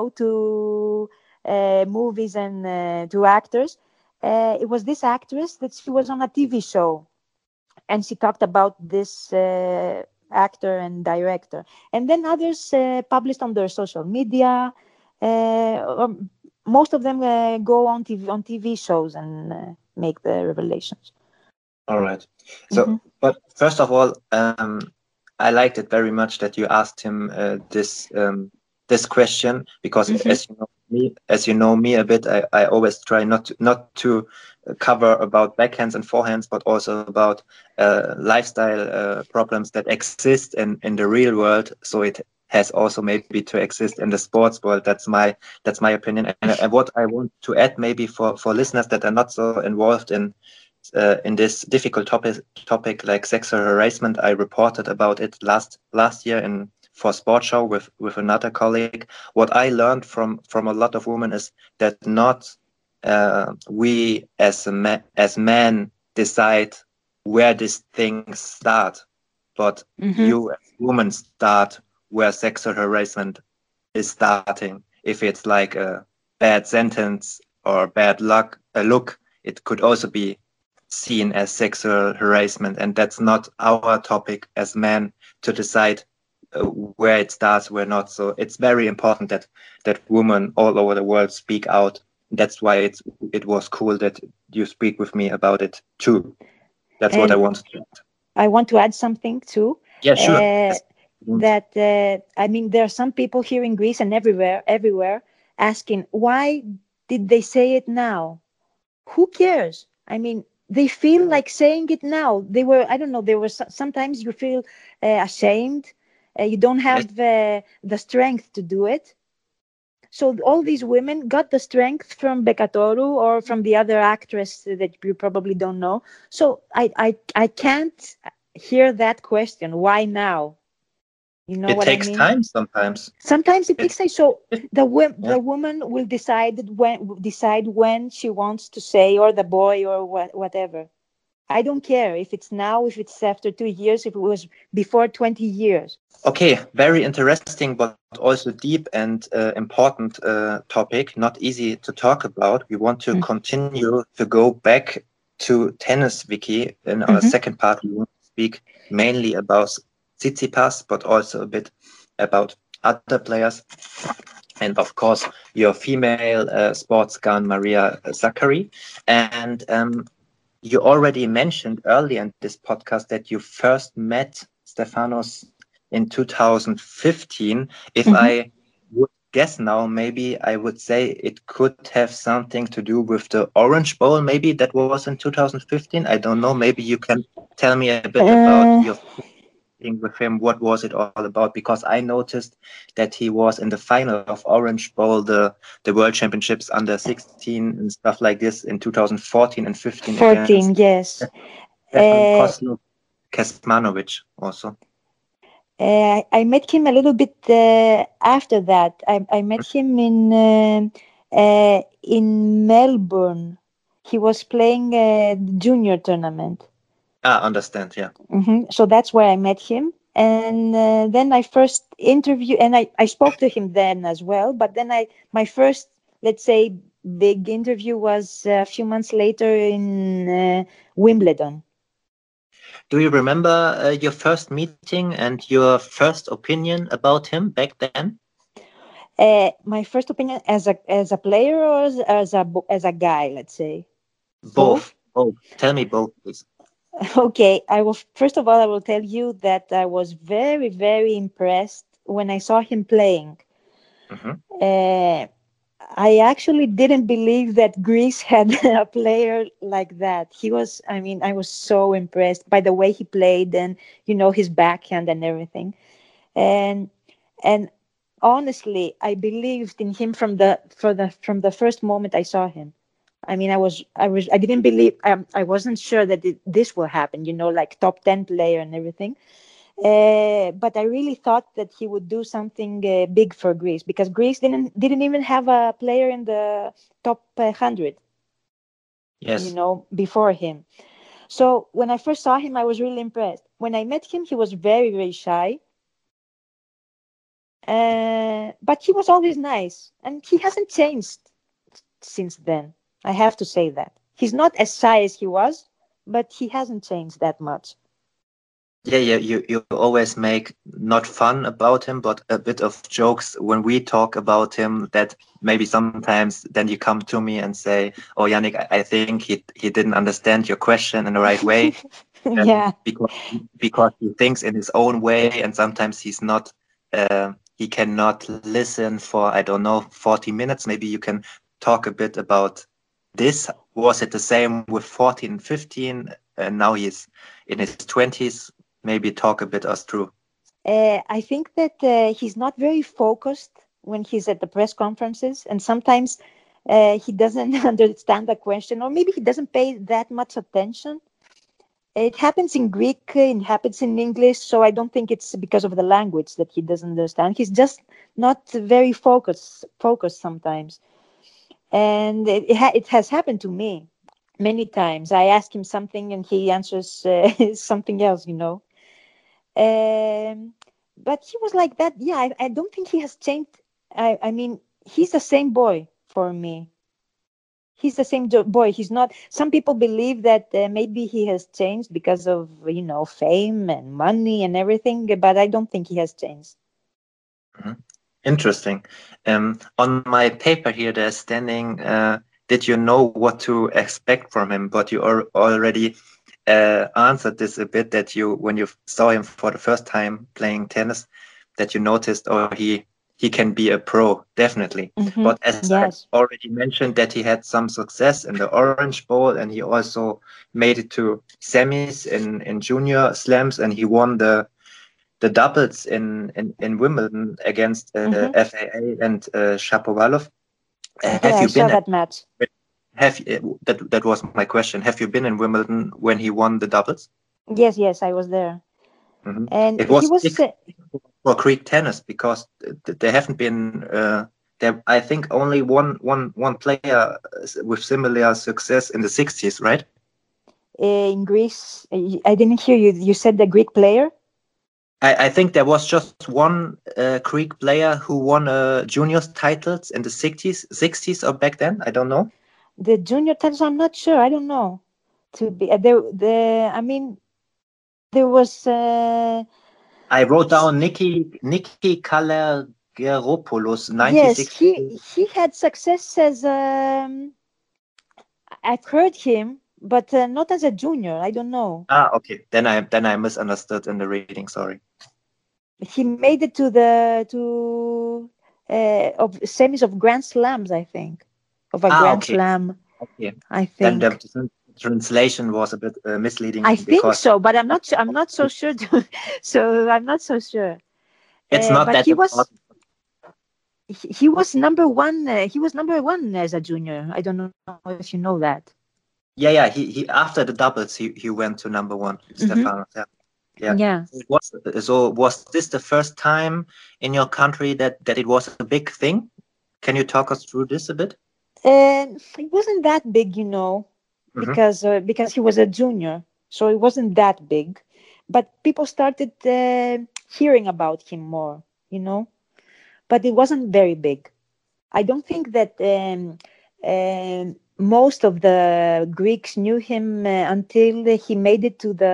to movies and to actors. It was this actress that she was on a TV show, and she talked about this actor and director, and then others published on their social media. Or most of them go on TV shows and make the revelations. All right. So, but first of all, I liked it very much that you asked him this question, because as you know me a bit, I always try not to cover about backhands and forehands, but also about lifestyle problems that exist in the real world. So it has also maybe to exist in the sports world. That's my opinion. And what I want to add, maybe for listeners that are not so involved in this difficult topic like sexual harassment, I reported about it last year for Sport Show with another colleague. What I learned from a lot of women is that not we as men decide where these things start, but you as women start where sexual harassment is starting. If it's like a bad sentence or bad look, it could also be seen as sexual harassment, and that's not our topic as men to decide where it starts, where not. So it's very important that women all over the world speak out. That's why it was cool that you speak with me about it too. That's what I wanted to add. I want to add something too. Yeah, sure. That I mean, there are some people here in Greece and everywhere asking, why did they say it now? Who cares? I mean, they feel like saying it now. I don't know, sometimes you feel ashamed. You don't have the strength to do it. So all these women got the strength from Bekatoru or from the other actress that you probably don't know. So I can't hear that question. Why now? You know what I mean? It takes time sometimes. Sometimes it takes time. So the woman will decide when she wants to say, or the boy, or whatever. I don't care if it's now, if it's after 2 years, if it was before 20 years. Okay, very interesting, but also deep and important topic. Not easy to talk about. We want to continue to go back to tennis, Vicky. In our second part, we want to speak mainly about Tsitsipas, but also a bit about other players. And of course, your female sports gun, Maria Sakkari. And you already mentioned earlier in this podcast that you first met Stefanos in 2015. If I would guess now, maybe I would say it could have something to do with the Orange Bowl. Maybe that was in 2015. I don't know. Maybe you can tell me a bit about your thing with him. What was it all about? Because I noticed that he was in the final of Orange Bowl, the World Championships under 16 and stuff like this in 2014 and 15. 14, yes. Koslo Kecmanovic also. I met him a little bit after that. I met him in Melbourne. He was playing a junior tournament. Understand, yeah. So that's where I met him. And then I first interviewed, and I spoke to him then as well. But then my first, let's say, big interview was a few months later in Wimbledon. Do you remember your first meeting and your first opinion about him back then? My first opinion as a player, or as a guy, let's say. Both. Tell me both, please. Okay, first of all, I will tell you that I was very, very impressed when I saw him playing. I actually didn't believe that Greece had a player like that. I was so impressed by the way he played, and his backhand and everything. And honestly, I believed in him from the first moment I saw him. I mean, I didn't believe, I wasn't sure that this will happen, like top 10 player and everything. But I really thought that he would do something big for Greece, because Greece didn't even have a player in the top 100. Yes. Before him. So when I first saw him, I was really impressed. When I met him, he was very, very shy. But he was always nice, and he hasn't changed since then. I have to say that. He's not as shy as he was, but he hasn't changed that much. Yeah, you always make not fun about him, but a bit of jokes when we talk about him, that maybe sometimes then you come to me and say, "Oh, Yannick, I think he didn't understand your question in the right way." Yeah. Because he thinks in his own way, and sometimes he cannot listen for, I don't know, 40 minutes. Maybe you can talk a bit about this. Was it the same with 14, 15, and now he's in his 20s? Maybe talk a bit us through. I think that he's not very focused when he's at the press conferences, and sometimes he doesn't understand the question, or maybe he doesn't pay that much attention. It happens in Greek, it happens in English, so I don't think it's because of the language that he doesn't understand. He's just not very focused sometimes, and it has happened to me many times. I ask him something and he answers something else, you know. But he was like that. Yeah, I don't think he has changed. I mean, he's the same boy for me. He's the same boy. He's not. Some people believe that maybe he has changed because of, you know, fame and money and everything, but I don't think he has changed. Mm-hmm. Interesting. On my paper here, there's standing, did you know what to expect from him? But you already answered this a bit, that when you saw him for the first time playing tennis, that you noticed, oh, he can be a pro, definitely. Mm-hmm. But as Yes. I already mentioned, that he had some success in the Orange Bowl, and he also made it to semis in junior slams, and he won the doubles in Wimbledon against FAA and Shapovalov. Yeah, Have I you saw been that match. that was my question. Have you been in Wimbledon when he won the doubles? Yes, I was there. Mm-hmm. And It was he was big for Greek tennis, because there haven't been there. I think only one player with similar success in the 60s, right? in Greece. I didn't hear you. You said the Greek player? I think there was just one Greek player who won juniors titles in the 60s or back then. I don't know. The junior titles, I'm not sure. I don't know. To be I mean, there was. I wrote down Nikki Kalogeropoulos, Yes, 1960. he had success as. I've heard him, but not as a junior. I don't know. Okay. Then I misunderstood in the reading. Sorry. He made it to the of semis of Grand Slams, I think, of a Grand Okay. Slam. Okay. I Then think. the translation was a bit misleading. I think because so, but I'm not. I'm not so sure. So I'm not so sure. it's not But that important. he was number one. He was number one as a junior. I don't know if you know that. Yeah. He after the doubles, he went to number one, Stefanos. Yeah. Yeah. So was this the first time in your country that it was a big thing? Can you talk us through this a bit? It wasn't that big, you know, because he was a junior, so it wasn't that big. But people started hearing about him more, you know. But it wasn't very big. I don't think that most of the Greeks knew him until he made it to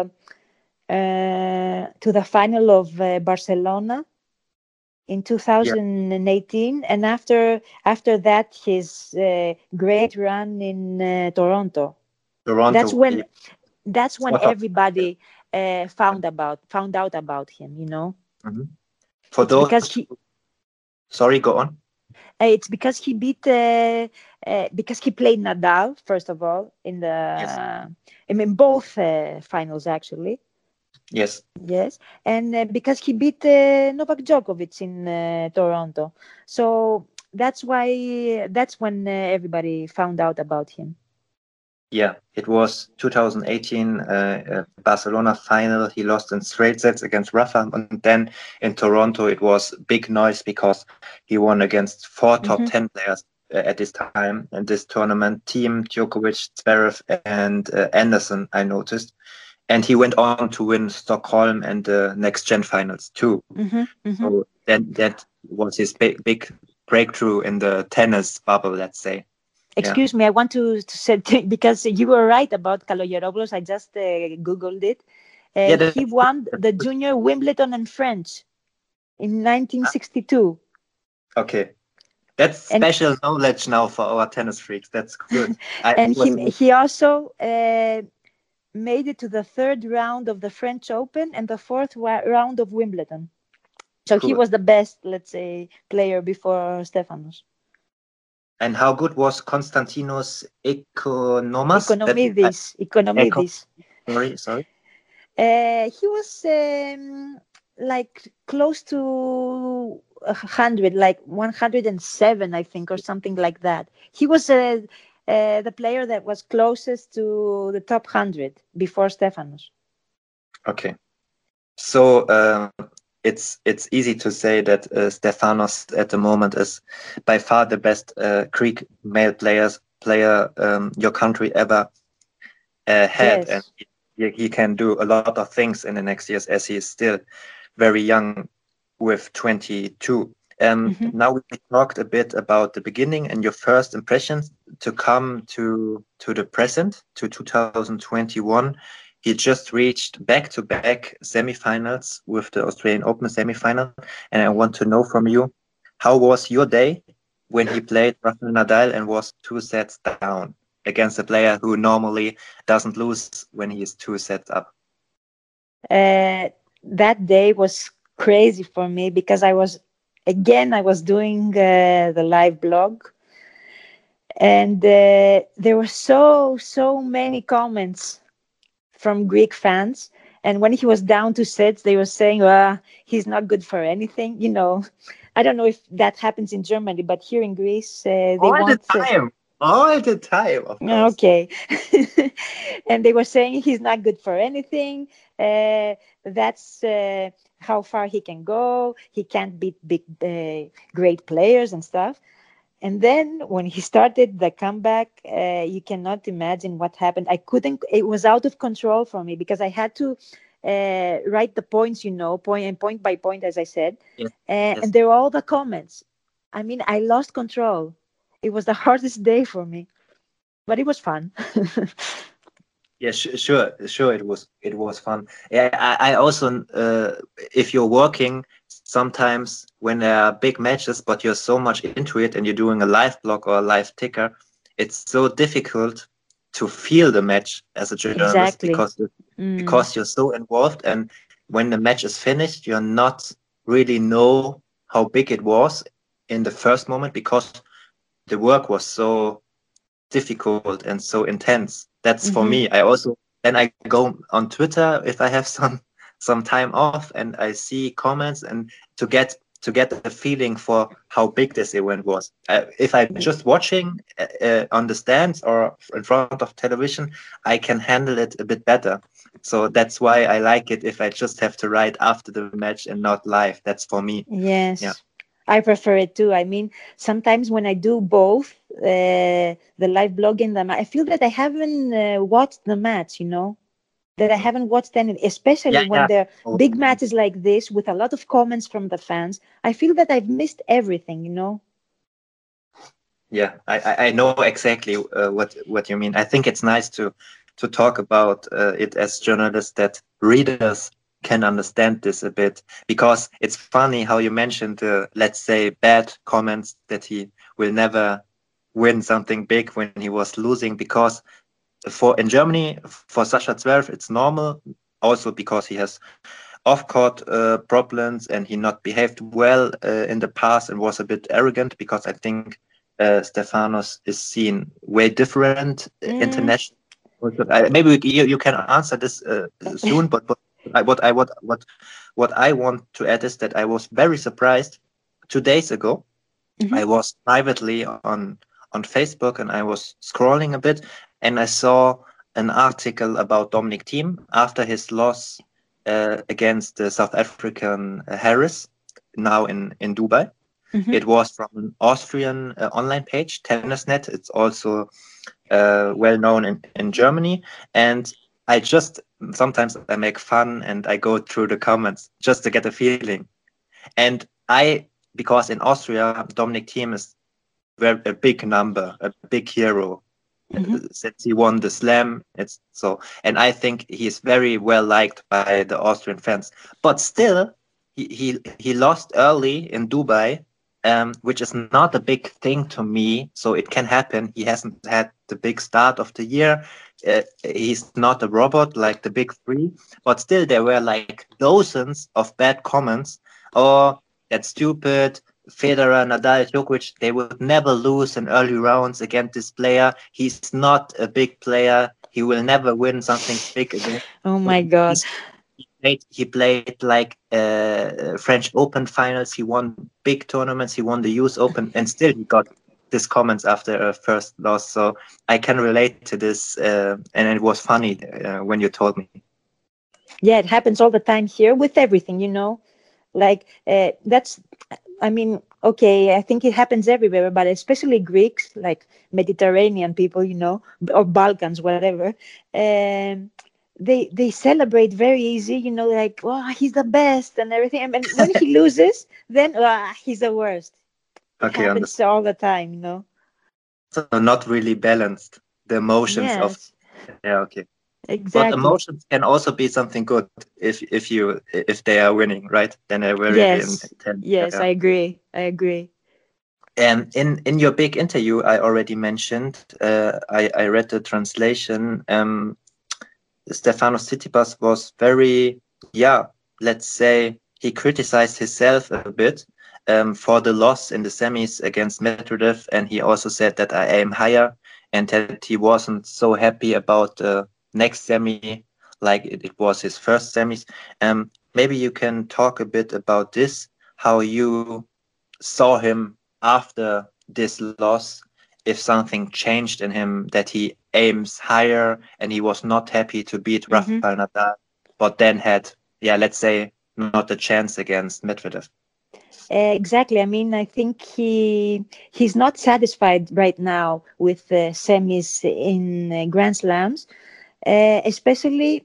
the final of Barcelona in 2018, and after that, his great run in Toronto. Toronto. That's when everybody found out about him. You know, For it's those, because he. Sorry, go on. It's because he beat because he played Nadal first of all in the I mean both finals actually. Yes. And because he beat Novak Djokovic in Toronto, so that's when everybody found out about him. Yeah, it was 2018 Barcelona final. He lost in straight sets against Rafa, and then in Toronto it was big noise because he won against 4 top 10 players at this time in this tournament: Thiem, Djokovic, Zverev, and Anderson. I noticed, and he went on to win Stockholm and the next gen finals too. So that was his big breakthrough in the tennis bubble, let's say. Excuse me, I want to say, because you were right about Kalogeropoulos. I just Googled it. He won the junior Wimbledon and French in 1962. Okay. That's special knowledge now for our tennis freaks. That's good. He also made it to the third round of the French Open and the fourth round of Wimbledon. So cool. He was the best, let's say, player before Stefanos. And how good was Konstantinos Ikonomidis. Sorry. He was like close to 100, like 107, I think, or something like that. He was the player that was closest to the top 100 before Stefanos. Okay. So it's easy to say that Stefanos at the moment is by far the best Greek male player your country ever had. Yes. And he can do a lot of things in the next years, as he is still very young with 22. Now we talked a bit about the beginning and your first impressions to come to the present, to 2021. He just reached back-to-back semifinals with the Australian Open semifinal. And I want to know from you, how was your day when he played Rafael Nadal and was 2 sets down against a player who normally doesn't lose when he is 2 sets up? That day was crazy for me because I was doing the live blog, and there were so many comments from Greek fans. And when he was down 2 sets, they were saying, he's not good for anything. You know, I don't know if that happens in Germany, but here in Greece, they all the time, of course. Okay. And they were saying he's not good for anything. That's how far he can go. He can't beat great players and stuff. And then when he started the comeback, you cannot imagine what happened. It was out of control for me because I had to write the points, point by point, as I said. Yes. And there were all the comments. I mean, I lost control. It was the hardest day for me, but it was fun. Yeah, sure. It was fun. Yeah, I also, if you're working, sometimes when there are big matches, but you're so much into it and you're doing a live blog or a live ticker, it's so difficult to feel the match as a journalist. Exactly. because you're so involved, and when the match is finished, you're not really know how big it was in the first moment because the work was so difficult and so intense. That's for me. I go on Twitter if I have some time off, and I see comments and to get a feeling for how big this event was. If I'm just watching on the stands or in front of television, I can handle it a bit better. So that's why I like it if I just have to write after the match and not live. That's for me. Yes. Yeah. I prefer it too. I mean, sometimes when I do both, the live blogging, I feel that I haven't watched the match, that I haven't watched any, especially when there are big matches like this with a lot of comments from the fans. I feel that I've missed everything, Yeah, I know exactly what you mean. I think it's nice to talk about it as journalists, that readers can understand this a bit, because it's funny how you mentioned let's say bad comments that he will never win something big when he was losing, because in Germany for Sascha Zverev it's normal, also because he has off-court problems and he not behaved well in the past and was a bit arrogant, because I think Stefanos is seen way different internationally. Maybe you can answer this soon, but what I want to add is that I was very surprised 2 days ago. I was privately on Facebook and I was scrolling a bit, and I saw an article about Dominic Thiem after his loss against the South African Harris now in Dubai. It was from an Austrian online page, Tennisnet. It's also well known in Germany. And I just sometimes I make fun and I go through the comments just to get a feeling. And because in Austria, Dominic Thiem is a big number, a big hero. Since he won the Slam, and I think he is very well liked by the Austrian fans. But still, he lost early in Dubai, which is not a big thing to me. So it can happen. He hasn't had the big start of the year. He's not a robot like the big three, but still there were like dozens of bad comments. Oh, that's stupid. Federer, Nadal, Djokovic, they would never lose in early rounds against this player. He's not a big player. He will never win something big again. Oh my God. He played like French Open finals. He won big tournaments. He won the US Open, and still he got these comments after a first loss. So I can relate to this, and it was funny when you told me. Yeah, it happens all the time here with everything, you know. Like that's, I mean, okay, I think it happens everywhere, but especially Greeks, like Mediterranean people, you know, or Balkans, whatever. They celebrate very easy, you know, like, oh, he's the best and everything. And when he loses, then he's the worst. It happens all the time, you know. So not really balanced, the emotions of. Yeah, okay. Exactly. But emotions can also be something good if they are winning, right? Then they're very intense. Yes, I agree. And in your big interview, I already mentioned, I read the translation. Stefanos Tsitsipas was very, let's say he criticized himself a bit for the loss in the semis against Medvedev, and he also said that I aim higher and that he wasn't so happy about the next semi like it was his first semis. Maybe you can talk a bit about this, how you saw him after this loss, if something changed in him, that he aims higher and he was not happy to beat Rafael Nadal, but then had, let's say, not a chance against Medvedev. Exactly. I mean, I think he's not satisfied right now with semis in Grand Slams, especially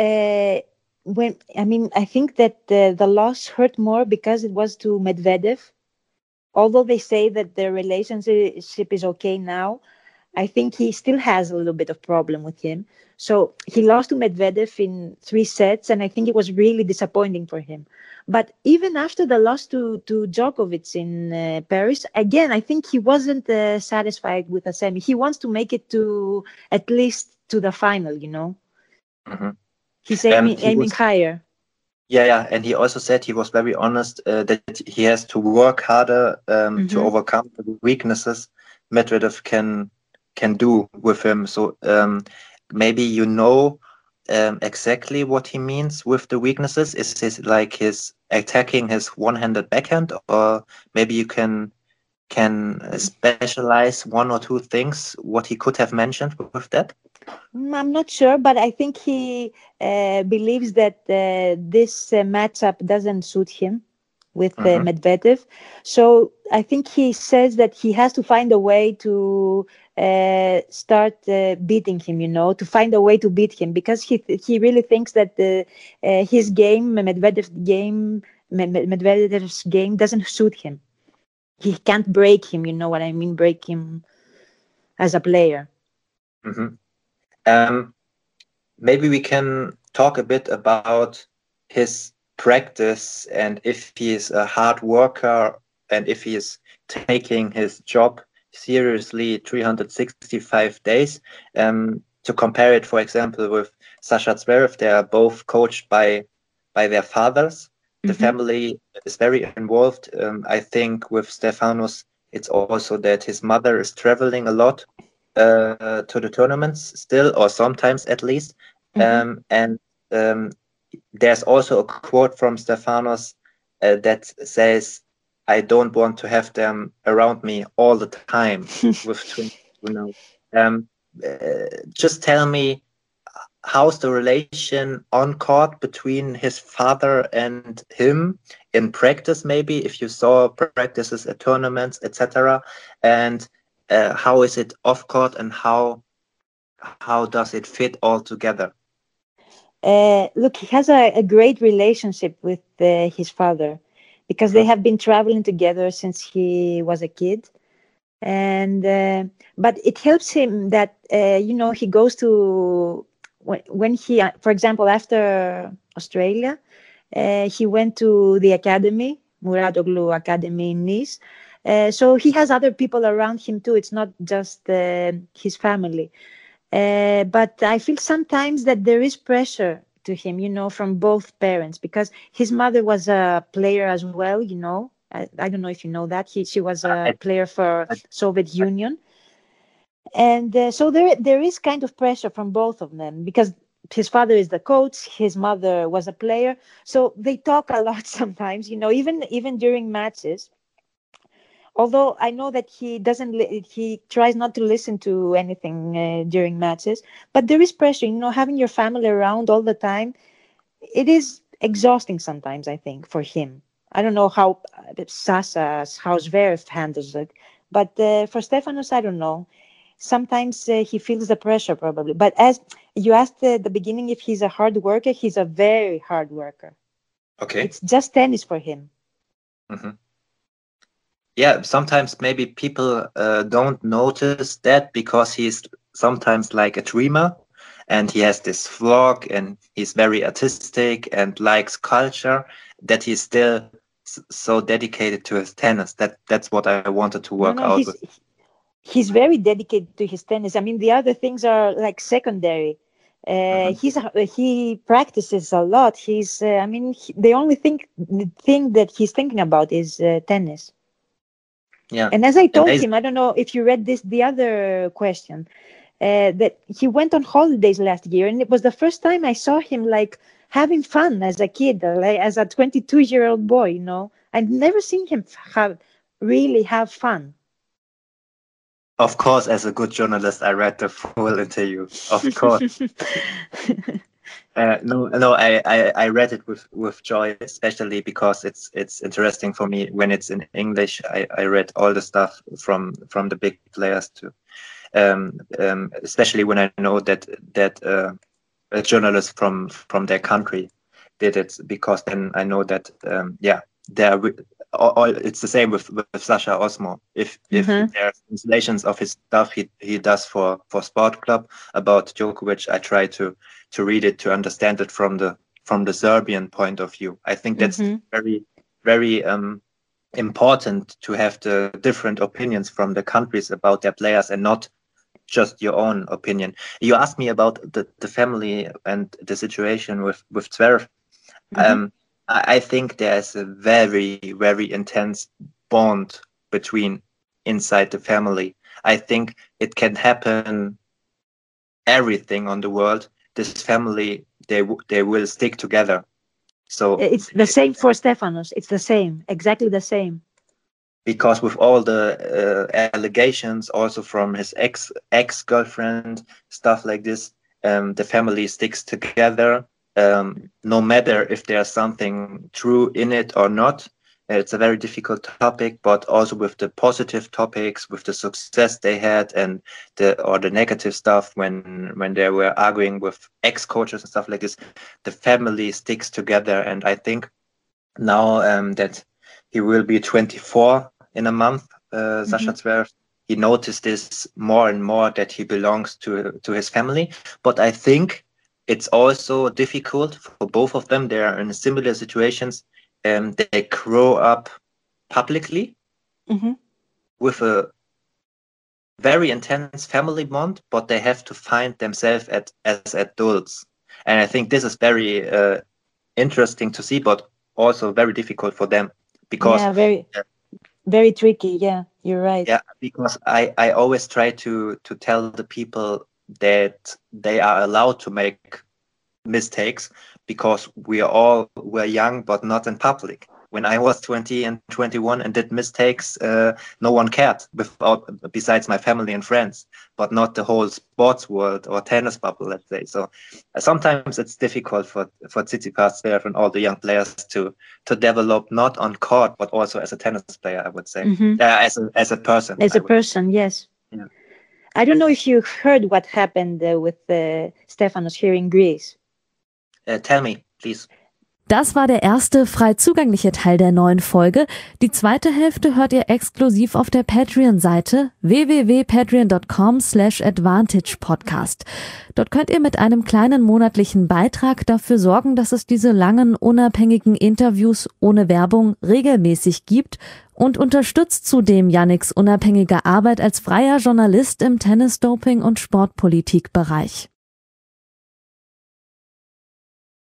when, I mean, I think that the loss hurt more because it was to Medvedev. Although they say that their relationship is okay now, I think he still has a little bit of problem with him. So he lost to Medvedev in 3 sets, and I think it was really disappointing for him. But even after the loss to Djokovic in Paris, again, I think he wasn't satisfied with a semi. He wants to make it to at least to the final, you know. He's aiming higher. Yeah, and he also said he was very honest that he has to work harder to overcome the weaknesses Medvedev can do with him. So maybe you know exactly what he means with the weaknesses. Is his attacking his one-handed backhand, or maybe you can specialize 1 or 2 things what he could have mentioned with that? I'm not sure, but I think he believes that this matchup doesn't suit him with Medvedev. So I think he says that he has to find a way to start beating him, you know, to find a way to beat him, because he really thinks that his game, Medvedev's game doesn't suit him. He can't break him, you know what I mean, break him as a player. Maybe we can talk a bit about his practice and if he is a hard worker and if he is taking his job seriously 365 days. To compare it, for example, with Sasha Zverev, they are both coached by their fathers. The family is very involved. I think with Stefanos, it's also that his mother is traveling a lot to the tournaments still, or sometimes at least. And there's also a quote from Stefanos that says, I don't want to have them around me all the time with twins, you know. Just tell me, how's the relation on court between his father and him in practice, maybe, if you saw practices at tournaments, etc. And how is it off court, and how does it fit all together? Look, he has a great relationship with his father, because they have been traveling together since he was a kid. And but it helps him that he goes to when he, for example, after Australia, he went to the academy, Muratoglu Academy in Nice. So he has other people around him too. It's not just his family. But I feel sometimes that there is pressure to him, from both parents, because his mother was a player as well. I don't know if you know that she was a player for Soviet Union, and so there is kind of pressure from both of them, because his father is the coach, his mother was a player, so they talk a lot sometimes. Even during matches. Although I know that he tries not to listen to anything during matches, but there is pressure. Having your family around all the time, it is exhausting sometimes, I think, for him. I don't know how how Zverev handles it, but for Stefanos, I don't know. Sometimes he feels the pressure, probably. But as you asked at the beginning if he's a hard worker, he's a very hard worker. Okay. It's just tennis for him. Mm-hmm. Yeah, sometimes maybe people don't notice that because he's sometimes like a dreamer, and he has this vlog, and he's very artistic and likes culture, that he's still so dedicated to his tennis. That's what I wanted to work out with. He's very dedicated to his tennis. I mean, the other things are like secondary. He practices a lot. The only thing that he's thinking about is tennis. Yeah. And as I told him, I don't know if you read the other question, that he went on holidays last year, and it was the first time I saw him like having fun as a kid, like as a 22-year-old boy. I'd never seen him really have fun. Of course, as a good journalist, I read the full interview. Of course. No, I read it with joy, especially because it's interesting for me when it's in English. I read all the stuff from the big players too, especially when I know that a journalist from their country did it, because then I know that it's the same with Sasha Osmo. If there are translations of his stuff he does for Sport Club about Djokovic, I try to read it, to understand it from the Serbian point of view. I think that's very, very important, to have the different opinions from the countries about their players and not just your own opinion. You asked me about the family and the situation with Zverev. I think there's a very, very intense bond between inside the family. I think it can happen everything on the world. This family, they will stick together. So it's the same for Stefanos. It's the same, exactly the same. Because with all the allegations, also from his ex-girlfriend, stuff like this, the family sticks together. No matter if there's something true in it or not. It's a very difficult topic, but also with the positive topics, with the success they had, and the negative stuff when they were arguing with ex-coaches and stuff like this, the family sticks together. And I think now that he will be 24 in a month, Sasha Zverev, he noticed this more and more, that he belongs to his family. But I think it's also difficult for both of them. They are in similar situations. They grow up publicly with a very intense family bond, but they have to find themselves as adults. And I think this is very interesting to see, but also very difficult for them, because very tricky. Yeah, you're right. Yeah, because I always try to tell the people that they are allowed to make mistakes, because we're young, but not in public. When I was 20 and 21 and did mistakes, no one cared, besides my family and friends, but not the whole sports world or tennis bubble, let's say. So sometimes it's difficult for Tsitsipas and all the young players to develop, not on court, but also as a tennis player, I would say, as a person. As a person, yes. Yeah. I don't know if you heard what happened with Stefanos here in Greece. Tell me, please. Das war der erste frei zugängliche Teil der neuen Folge. Die zweite Hälfte hört ihr exklusiv auf der Patreon-Seite www.patreon.com/advantagepodcast. Dort könnt ihr mit einem kleinen monatlichen Beitrag dafür sorgen, dass es diese langen, unabhängigen Interviews ohne Werbung regelmäßig gibt und unterstützt zudem Yannicks unabhängige Arbeit als freier Journalist im Tennis-Doping- und Sportpolitikbereich.